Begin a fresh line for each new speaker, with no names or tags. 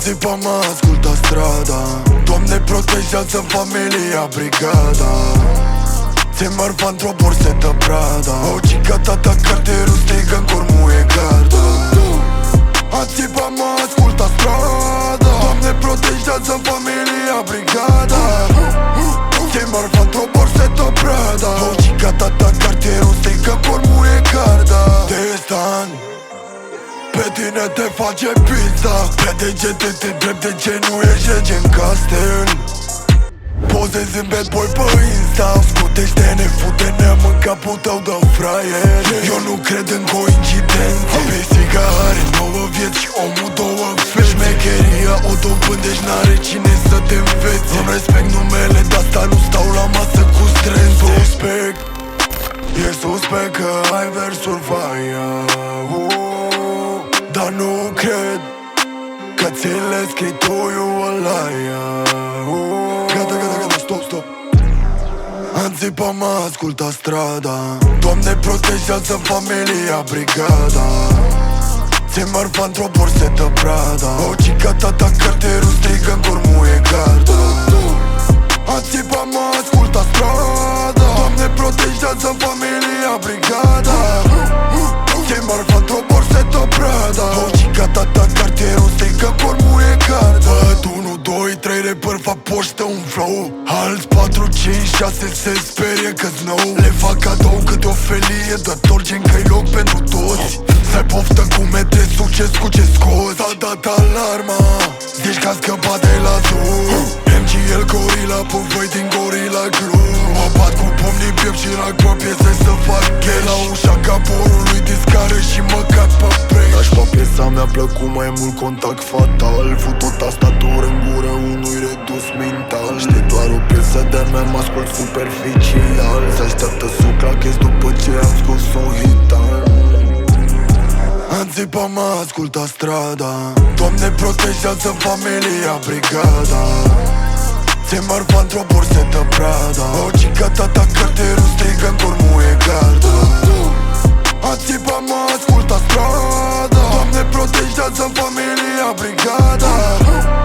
Anțipa mă ascultă strada, Doamne protejează familia, brigada. Ți-e marfa într-o borsetă Prada. O cica tata cartierul strigă-n cormuie garda. Anțipa mă ascultă strada, Doamne protejează familia, brigada. Ți-e marfa într-o borsetă Prada. O cica tata cartierul strigă-n cormuie garda. Destan pe tine te face pizza. Pe degete te drept de ce nu ești rege în castel. Pozezi în bad boy pe Insta. Scutește-ne, fute-ne în capul tău de fraier. Eu nu cred în coincidențe. Pisica are 9 vieți și omul 2 fețe. Șmecheria o dobândești, n-are cine să te învețe. Îmi respect numele, de-asta nu stau la masă cu stres. Suspect, e suspect că ai versuri faia, dar nu cred că ți le scrii tu, you a liar. Gata, stop. Anțipa mă ascultă strada, Doamne protejează familia, brigada. Ți-e marfa într-o borsetă Prada. O cica tata cartierul strigă-n cormuie garda. Anțipa mă ascultă strada, Doamne protejează familia, brigada. Ți-e marfa într-o borsetă Prada. O cica tata cartierul strigă-n cormuie garda. Văd 1, 2, 3 rapper fac poștă un flow. Alți 4, 5, 6 se sperie că-s nou. Le fac cadou câte o felie de torci, încă-i loc pentru toți. Să-i poftă cu metre, succes cu ce scoți. S-a dat alarma, zici că a scăpat de la zoo. MGL Gorilla, pun voi din Gorilla Glue. Mă bat cu pumnii piept și rag pe piese să fac gay. La ușa caporului discară și mă cac pe break. Nașpa piesa mi-a plăcut mai mult, contact fatal. Fut o tastatură în gură unui redus mental. Știi doar o piesă, dar mi-am ascult superficial. Se așteaptă să clachez după ce am scos un hitan. Anțipa mă ascultă strada, Doamne protejează familia, brigada. Ți-e marfa într-o borsetă Prada. O cica tata cartierul strigă-n cormuie garda. Anțipa mă ascultă strada, Doamne protejează familia, brigada.